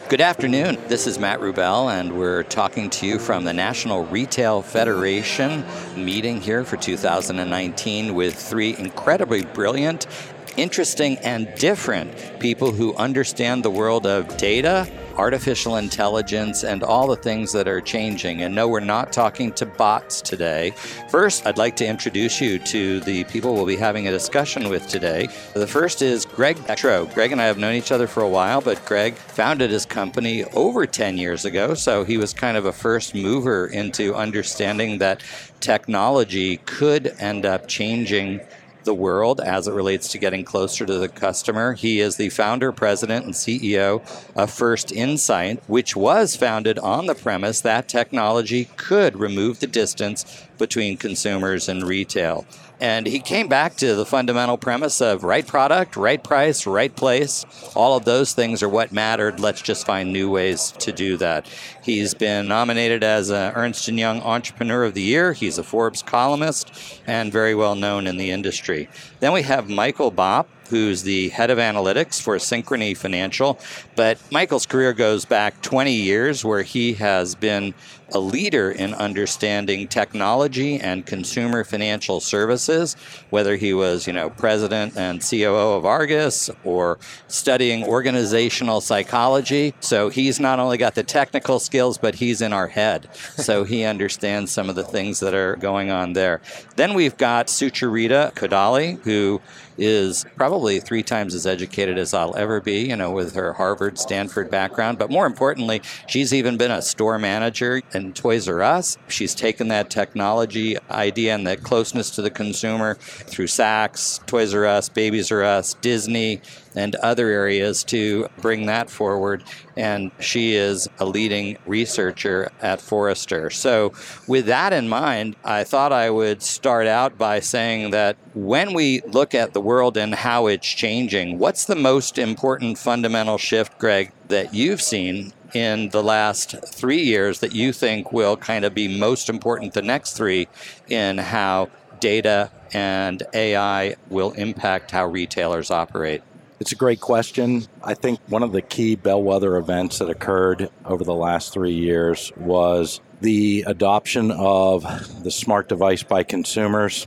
Good afternoon. This is Matt Rubel, and we're talking to you from the National Retail Federation meeting here for 2019 with three incredibly brilliant, interesting, and different people who understand the world of data, artificial intelligence, and all the things that are changing. And no, we're not talking to bots today. First, I'd like to introduce you to the people we'll be having a discussion with today. The first is Greg Petro. Greg and I have known each other for a while, but Greg founded his company over 10 years ago, so he was kind of a first mover into understanding that technology could end up changing the world as it relates to getting closer to the customer. He is the founder, president, and CEO of First Insight, which was founded on the premise that technology could remove the distance between consumers and retail. And he came back to the fundamental premise of right product, right price, right place. All of those things are what mattered. Let's just find new ways to do that. He's been nominated as an Ernst & Young Entrepreneur of the Year. He's a Forbes columnist and very well known in the industry. Then we have Michael Bopp, who's the head of analytics for Synchrony Financial. But Michael's career goes back 20 years where he has been a leader in understanding technology and consumer financial services, whether he was, president and COO of Argus or studying organizational psychology. So he's not only got the technical skills, but he's in our head. So he understands some of the things that are going on there. Then we've got Sucharita Kodali, who is probably 3 times as educated as I'll ever be, with her Harvard, Stanford background. But more importantly, she's even been a store manager in Toys R Us. She's taken that technology idea and that closeness to the consumer through Saks, Toys R Us, Babies R Us, Disney, and other areas to bring that forward. And she is a leading researcher at Forrester. So with that in mind, I thought I would start out by saying that when we look at the world and how it's changing, what's the most important fundamental shift, Greg, that you've seen in the last 3 years that you think will kind of be most important the next 3 in how data and AI will impact how retailers operate? It's a great question. I think one of the key bellwether events that occurred over the last 3 years was the adoption of the smart device by consumers.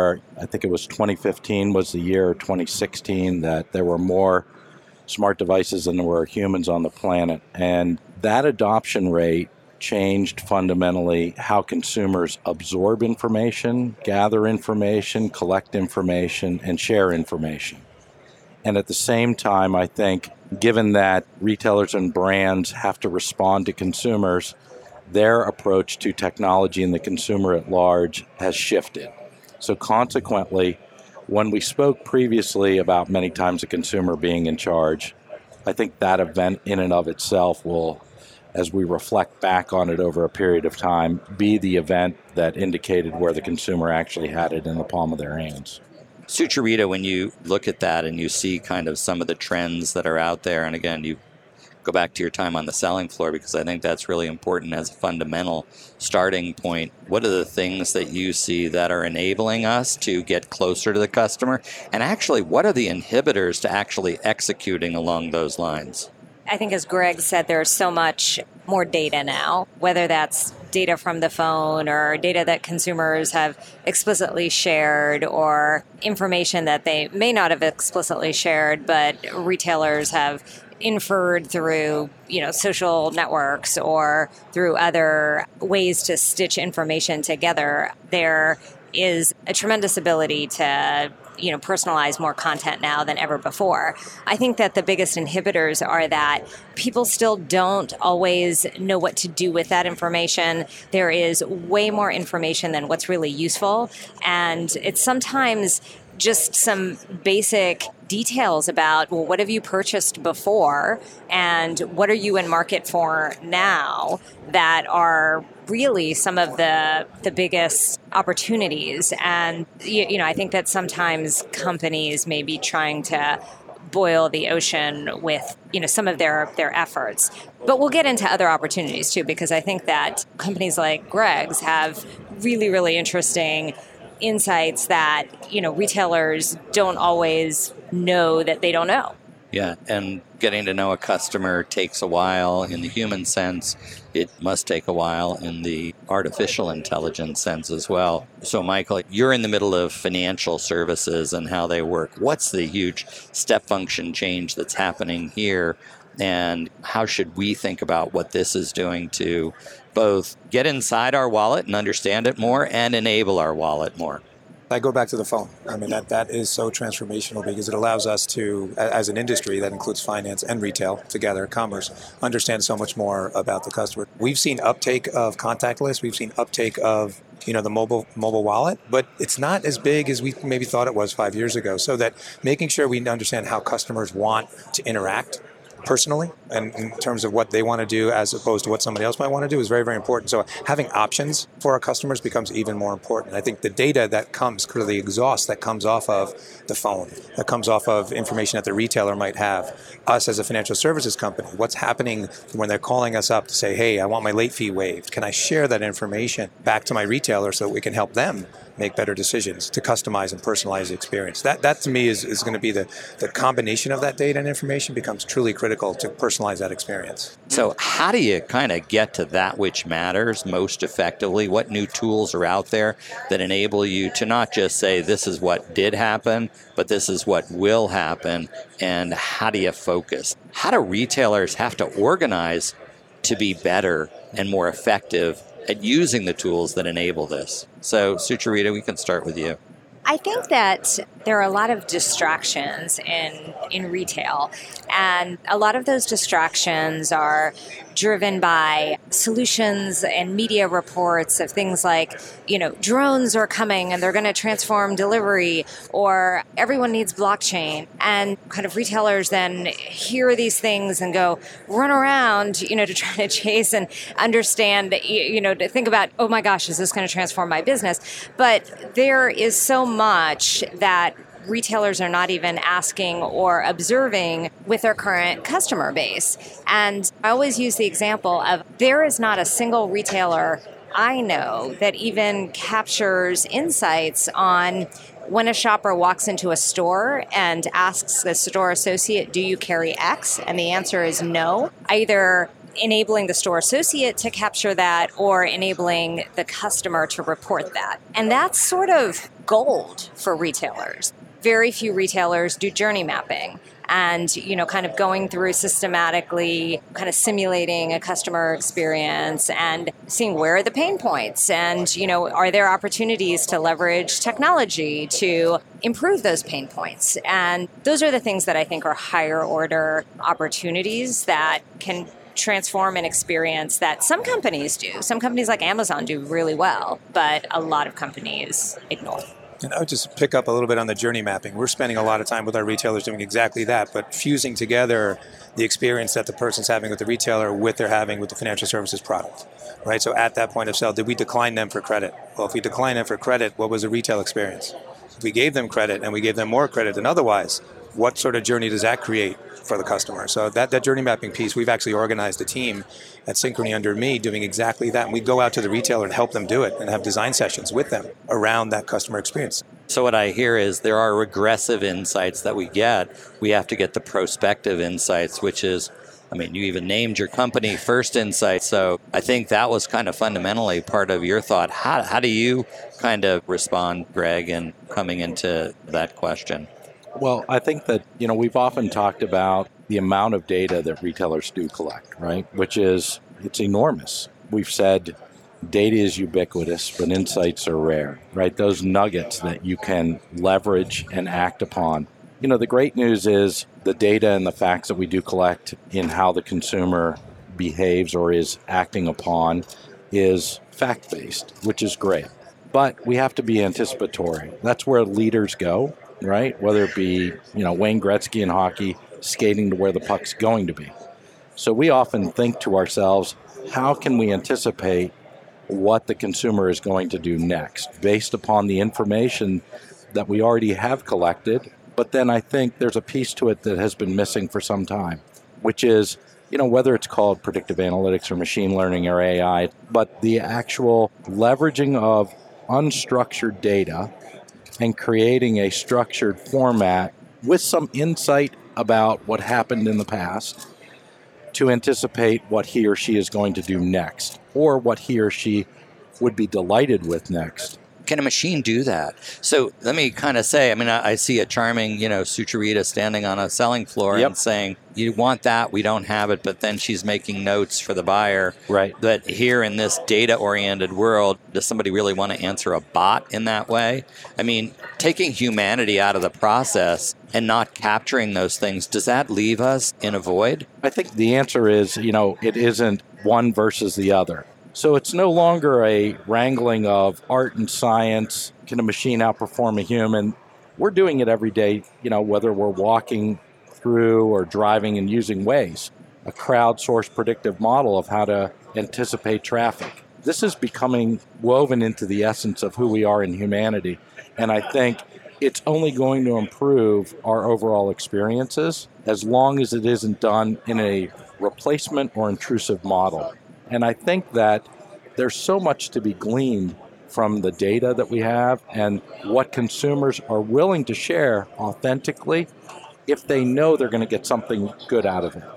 I think it was 2015 was the year, 2016, that there were more smart devices than there were humans on the planet. And that adoption rate changed fundamentally how consumers absorb information, gather information, collect information, and share information. And at the same time, I think, given that retailers and brands have to respond to consumers, their approach to technology and the consumer at large has shifted. So consequently, when we spoke previously about many times the consumer being in charge, I think that event in and of itself will, as we reflect back on it over a period of time, be the event that indicated where the consumer actually had it in the palm of their hands. Sucharita, when you look at that and you see kind of some of the trends that are out there, and again, you go back to your time on the selling floor because I think that's really important as a fundamental starting point. What are the things that you see that are enabling us to get closer to the customer? And actually, what are the inhibitors to actually executing along those lines? I think, as Greg said, there's so much more data now, whether that's data from the phone or data that consumers have explicitly shared or information that they may not have explicitly shared, but retailers have inferred through, social networks or through other ways to stitch information together. There is a tremendous ability to personalize more content now than ever before. I think that the biggest inhibitors are that people still don't always know what to do with that information. There is way more information than what's really useful. And it's sometimes just some basic details about, well, what have you purchased before and what are you in market for now that are really some of the biggest opportunities. And, I think that sometimes companies may be trying to boil the ocean with, some of their efforts. But we'll get into other opportunities too, because I think that companies like Greg's have really, really interesting insights that, retailers don't always know that they don't know. Yeah, and getting to know a customer takes a while in the human sense. It must take a while in the artificial intelligence sense as well. So, Michael, you're in the middle of financial services and how they work. What's the huge step function change that's happening here? And how should we think about what this is doing to both get inside our wallet and understand it more and enable our wallet more? I go back to the phone. I mean, that is so transformational because it allows us to, as an industry that includes finance and retail together, commerce, understand so much more about the customer. We've seen uptake of contactless. We've seen uptake of the mobile wallet, but it's not as big as we maybe thought it was 5 years ago. So that making sure we understand how customers want to interact personally and in terms of what they want to do as opposed to what somebody else might want to do is very, very important. So having options for our customers becomes even more important. I think the data that comes, the exhaust that comes off of the phone, that comes off of information that the retailer might have, us as a financial services company, what's happening when they're calling us up to say, hey, I want my late fee waived. Can I share that information back to my retailer so that we can help them make better decisions to customize and personalize the experience? That to me is going to be the combination of that data and information becomes truly critical to personalize that experience. So how do you kind of get to that which matters most effectively? What new tools are out there that enable you to not just say this is what did happen, but this is what will happen? And how do you focus? How do retailers have to organize to be better and more effective at using the tools that enable this? So, Sucharita, we can start with you. I think that there are a lot of distractions in retail, and a lot of those distractions are driven by solutions and media reports of things like, drones are coming and they're going to transform delivery, or everyone needs blockchain. And kind of retailers then hear these things and go run around, to try to chase and understand, to think about, oh my gosh, is this going to transform my business? But there is so much that retailers are not even asking or observing with their current customer base. And I always use the example of there is not a single retailer I know that even captures insights on when a shopper walks into a store and asks the store associate, do you carry X? And the answer is no. Either enabling the store associate to capture that or enabling the customer to report that. And that's sort of gold for retailers. Very few retailers do journey mapping and, kind of going through systematically, kind of simulating a customer experience and seeing where are the pain points and, are there opportunities to leverage technology to improve those pain points? And those are the things that I think are higher order opportunities that can transform an experience that some companies do. Some companies like Amazon do really well, but a lot of companies ignore. And I would just pick up a little bit on the journey mapping. We're spending a lot of time with our retailers doing exactly that, but fusing together the experience that the person's having with the retailer with they're having with the financial services product, right? So at that point of sale, did we decline them for credit? Well, if we decline them for credit, what was the retail experience? If we gave them credit and we gave them more credit than otherwise, what sort of journey does that create for the customer? So that journey mapping piece, we've actually organized a team at Synchrony under me doing exactly that. And we go out to the retailer and help them do it and have design sessions with them around that customer experience. So what I hear is there are regressive insights that we get. We have to get the prospective insights, which is, you even named your company First Insight. So I think that was kind of fundamentally part of your thought. How do you kind of respond, Greg, in coming into that question? Well, I think that, we've often talked about the amount of data that retailers do collect, right? Which is, it's enormous. We've said data is ubiquitous, but insights are rare, right? Those nuggets that you can leverage and act upon. The great news is the data and the facts that we do collect in how the consumer behaves or is acting upon is fact-based, which is great. But we have to be anticipatory. That's where leaders go. Right? Whether it be, Wayne Gretzky in hockey skating to where the puck's going to be. So we often think to ourselves, how can we anticipate what the consumer is going to do next based upon the information that we already have collected? But then I think there's a piece to it that has been missing for some time, which is, whether it's called predictive analytics or machine learning or AI, but the actual leveraging of unstructured data and creating a structured format with some insight about what happened in the past to anticipate what he or she is going to do next, or what he or she would be delighted with next. Can a machine do that? So let me kind of say, I see a charming, Sucharita standing on a selling floor and saying, you want that, we don't have it, but then she's making notes for the buyer. Right. But here in this data-oriented world, does somebody really want to answer a bot in that way? Taking humanity out of the process and not capturing those things, does that leave us in a void? I think the answer is, it isn't one versus the other. So it's no longer a wrangling of art and science. Can a machine outperform a human? We're doing it every day, whether we're walking through or driving and using Waze, a crowdsourced predictive model of how to anticipate traffic. This is becoming woven into the essence of who we are in humanity. And I think it's only going to improve our overall experiences as long as it isn't done in a replacement or intrusive model. And I think that there's so much to be gleaned from the data that we have and what consumers are willing to share authentically if they know they're going to get something good out of it.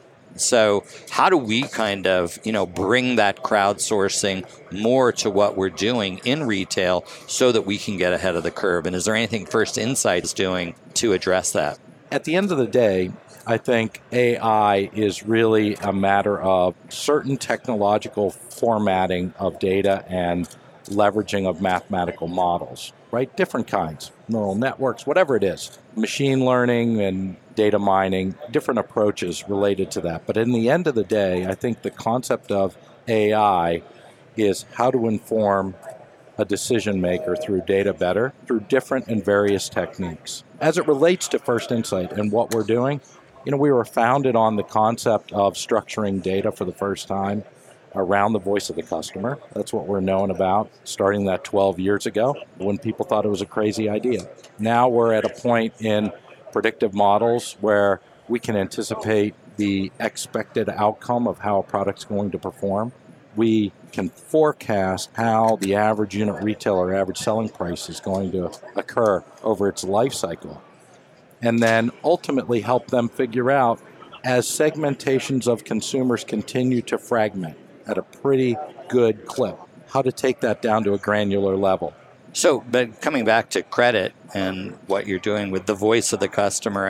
So how do we kind of, bring that crowdsourcing more to what we're doing in retail so that we can get ahead of the curve? And is there anything First Insight is doing to address that? At the end of the day, I think AI is really a matter of certain technological formatting of data and leveraging of mathematical models, right? Different kinds, neural networks, whatever it is, machine learning and data mining, different approaches related to that. But in the end of the day, I think the concept of AI is how to inform a decision maker through data better, through different and various techniques. As it relates to First Insight and what we're doing, we were founded on the concept of structuring data for the first time around the voice of the customer. That's what we're known about, starting that 12 years ago when people thought it was a crazy idea. Now we're at a point in predictive models where we can anticipate the expected outcome of how a product's going to perform. We can forecast how the average unit retail or average selling price is going to occur over its life cycle. And then ultimately help them figure out, as segmentations of consumers continue to fragment at a pretty good clip, how to take that down to a granular level. So, but coming back to credit and what you're doing with the voice of the customer,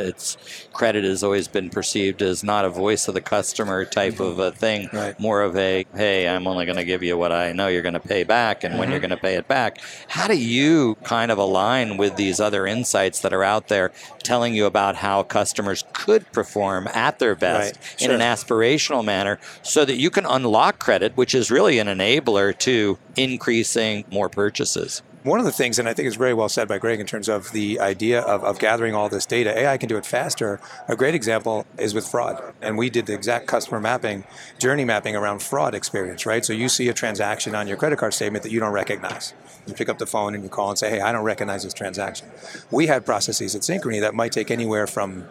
credit has always been perceived as not a voice of the customer type of a thing, right. More of a, hey, I'm only going to give you what I know you're going to pay back and when you're going to pay it back. How do you kind of align with these other insights that are out there telling you about how customers could perform at their best in an aspirational manner so that you can unlock credit, which is really an enabler to increasing more purchases? One of the things, and I think it's very well said by Greg in terms of the idea of gathering all this data, AI can do it faster. A great example is with fraud. And we did the exact customer mapping, journey mapping around fraud experience, right? So you see a transaction on your credit card statement that you don't recognize. You pick up the phone and you call and say, hey, I don't recognize this transaction. We had processes at Synchrony that might take anywhere from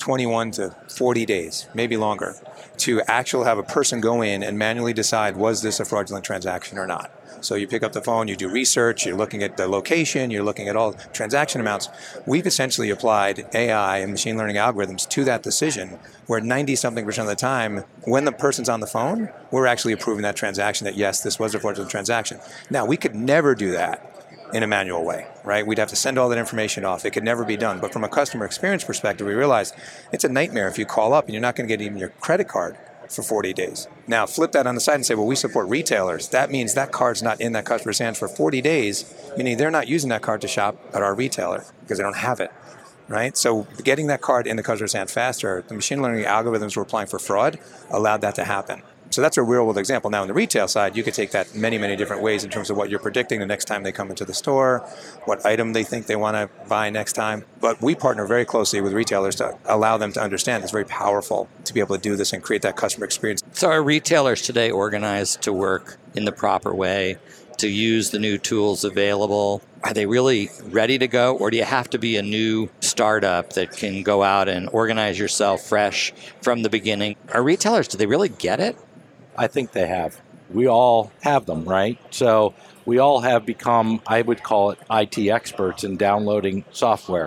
21 to 40 days, maybe longer, to actually have a person go in and manually decide, was this a fraudulent transaction or not? So you pick up the phone, you do research, you're looking at the location, you're looking at all transaction amounts. We've essentially applied AI and machine learning algorithms to that decision, where 90-something% of the time, when the person's on the phone, we're actually approving that transaction that, yes, this was a fraudulent transaction. Now, we could never do that in a manual way, right? We'd have to send all that information off. It could never be done. But from a customer experience perspective, we realized it's a nightmare if you call up and you're not going to get even your credit card for 40 days. Now, flip that on the side and say, well, we support retailers. That means that card's not in that customer's hands for 40 days, meaning they're not using that card to shop at our retailer because they don't have it, right? So getting that card in the customer's hand faster, the machine learning algorithms we're applying for fraud allowed that to happen. So that's a real-world example. Now, on the retail side, you could take that many, many different ways in terms of what you're predicting the next time they come into the store, what item they think they want to buy next time. But we partner very closely with retailers to allow them to understand it's very powerful to be able to do this and create that customer experience. So are retailers today organized to work in the proper way, to use the new tools available? Are they really ready to go? Or do you have to be a new startup that can go out and organize yourself fresh from the beginning? Are retailers, do they really get it? I think they have. We all have them, right? So we all have become, I would call it, IT experts in downloading software.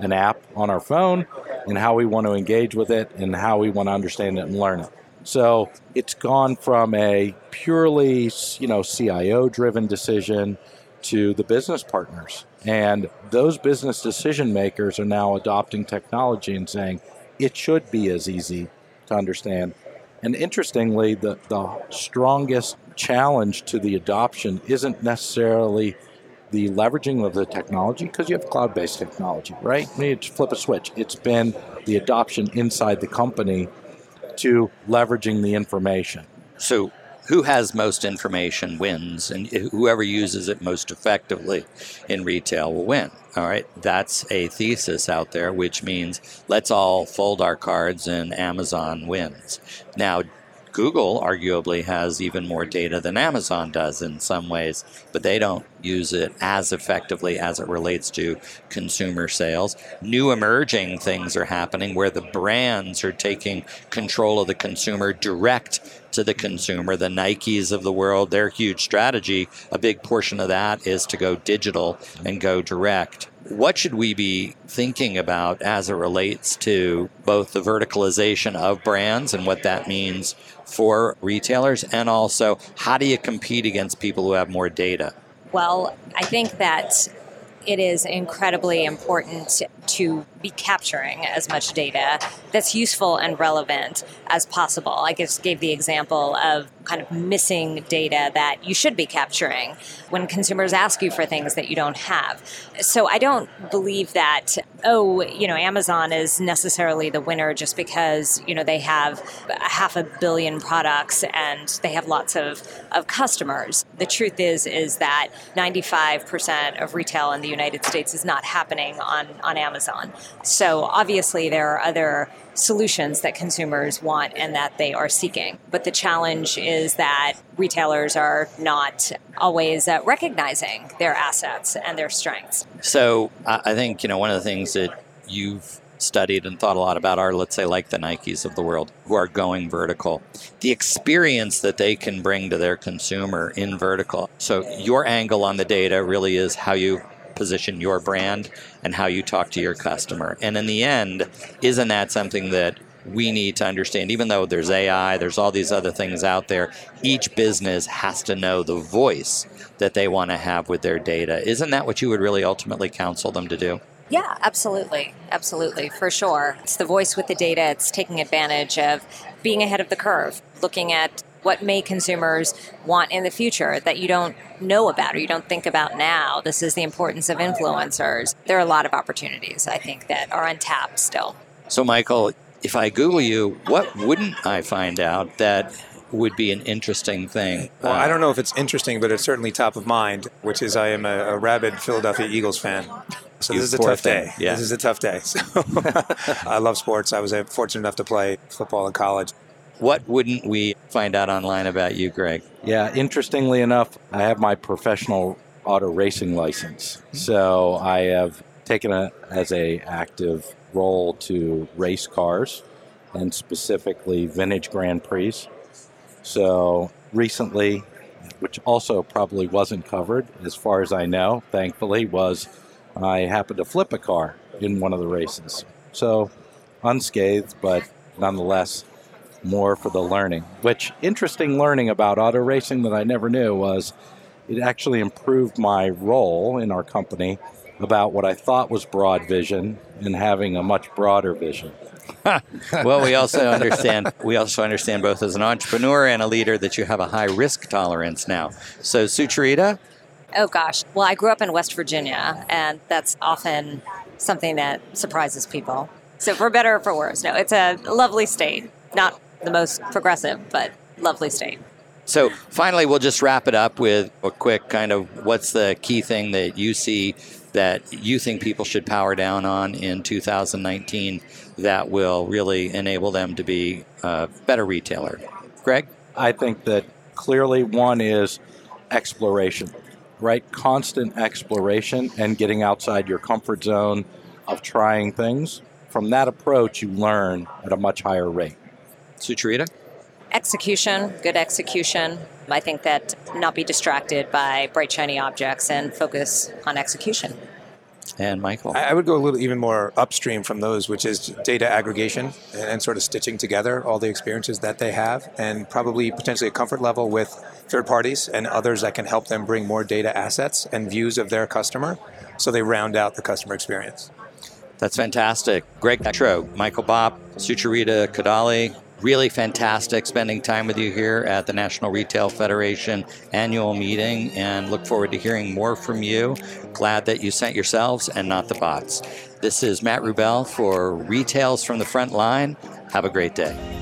an app on our phone and how we want to engage with it and how we want to understand it and learn it. So it's gone from a purely, CIO-driven decision to the business partners. And those business decision makers are now adopting technology and saying it should be as easy to understand. And interestingly, the strongest challenge to the adoption isn't necessarily the leveraging of the technology, because you have cloud-based technology, right? You just flip a switch. It's been the adoption inside the company to leveraging the information. So who has most information wins, and whoever uses it most effectively in retail will win. All right, that's a thesis out there, which means let's all fold our cards and Amazon wins. Now, Google arguably has even more data than Amazon does in some ways, but they don't use it as effectively as it relates to consumer sales. New emerging things are happening where the brands are taking control of the consumer direct to the consumer. The Nikes of the world, their huge strategy, a big portion of that is to go digital and go direct. What should we be thinking about as it relates to both the verticalization of brands and what that means for retailers, and also how do you compete against people who have more data? Well, I think that it is incredibly important to be capturing as much data that's useful and relevant as possible. I just gave the example of kind of missing data that you should be capturing when consumers ask you for things that you don't have. So I don't believe that, Amazon is necessarily the winner just because, they have 500 million products and they have lots of customers. The truth is that 95% of retail in the United States is not happening on Amazon. So obviously there are other solutions that consumers want and that they are seeking. But the challenge is that retailers are not always recognizing their assets and their strengths. So I think, one of the things that you've studied and thought a lot about are, let's say, like the Nikes of the world who are going vertical. The experience that they can bring to their consumer in vertical. So your angle on the data really is how you position your brand and how you talk to your customer. And in the end, isn't that something that we need to understand? Even though there's AI, there's all these other things out there, each business has to know the voice that they want to have with their data. Isn't that what you would really ultimately counsel them to do? Yeah, absolutely. Absolutely, for sure. It's the voice with the data. It's taking advantage of being ahead of the curve, looking at what may consumers want in the future that you don't know about or you don't think about now. This is the importance of influencers. There are a lot of opportunities, I think, that are untapped still. So, Michael, if I Google you, what wouldn't I find out that would be an interesting thing? Well, I don't know if it's interesting, but it's certainly top of mind, which is I am a rabid Philadelphia Eagles fan. So this is a tough day. Yeah. This is a tough day. So I love sports. I was fortunate enough to play football in college. What wouldn't we find out online about you, Greg? Yeah, interestingly enough, I have my professional auto racing license. So I have taken it as an active role to race cars, and specifically vintage Grand Prix. So recently, which also probably wasn't covered as far as I know, thankfully, was I happened to flip a car in one of the races. So unscathed, but nonetheless, more for the learning. Which, interesting learning about auto racing that I never knew was it actually improved my role in our company about what I thought was broad vision and having a much broader vision. Well, we also understand both as an entrepreneur and a leader that you have a high risk tolerance now. So, Sucharita? Oh, gosh. Well, I grew up in West Virginia, and that's often something that surprises people. So for better or for worse, no, it's a lovely state. Not the most progressive, but lovely state. So finally, we'll just wrap it up with a quick kind of what's the key thing that you see that you think people should power down on in 2019 that will really enable them to be a better retailer? Greg? I think that clearly one is exploration, right? Constant exploration and getting outside your comfort zone of trying things. From that approach, you learn at a much higher rate. Sucharita? Execution, good execution. I think that not be distracted by bright, shiny objects and focus on execution. And Michael? I would go a little even more upstream from those, which is data aggregation and sort of stitching together all the experiences that they have, and probably potentially a comfort level with third parties and others that can help them bring more data assets and views of their customer so they round out the customer experience. That's fantastic. Greg Petro, Michael Bopp, Sucharita Kodali, really fantastic spending time with you here at the National Retail Federation annual meeting, and look forward to hearing more from you. Glad that you sent yourselves and not the bots. This is Matt Rubel for Retails from the Front Line. Have a great day.